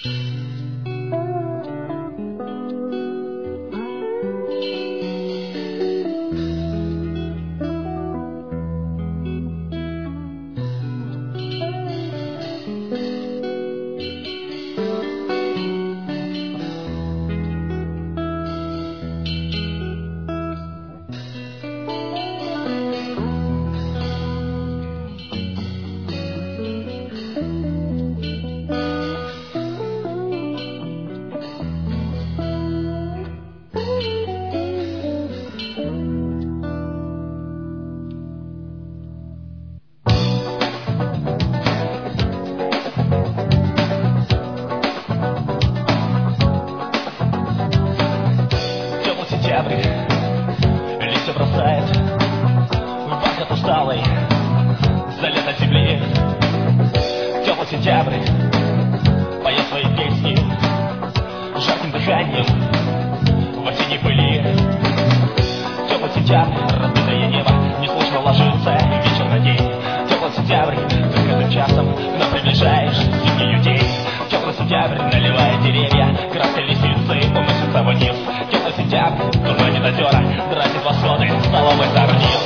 Листья бросает в бархат усталый за лето земли. Теплый сентябрь поет свои песни жарким дыханием в осенней пыли. Теплый сентябрь, разбитое небо, неслышно ложится вечер на день. Теплый сентябрь, ты каждым часом к нам приближаешь зимний день. Теплый сентябрь, наливая деревья краской лисицы, уносится вниз. Теплый сентябрь, дурманит озера, дразнит восходы столовой зорниц.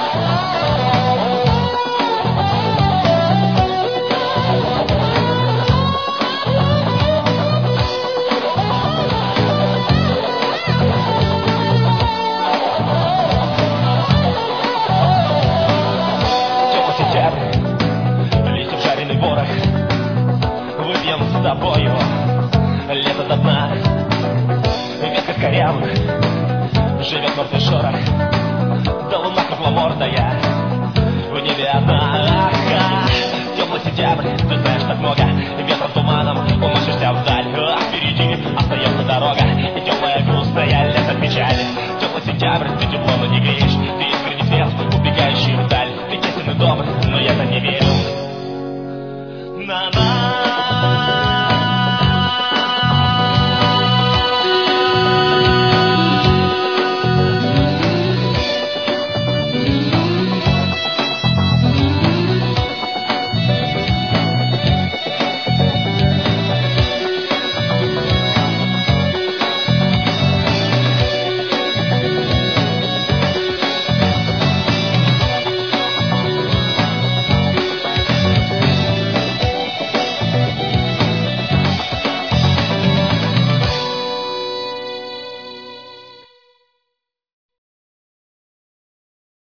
Листьев жареный ворох, выпьем с тобою лето до дна. В ветках корявых живет мертвый шорох, да луна кругломордая в небе одна. Теплый сентябрь, ты знаешь так много, ветром туманом уносишься вдаль. А впереди остается дорога и теплая грустная лето печаль. Теплый сентябрь, ты тепло, но не греешь, ты искренний свет, убегающий вдаль. Ты честен и добр, но я-то не верю. На-на.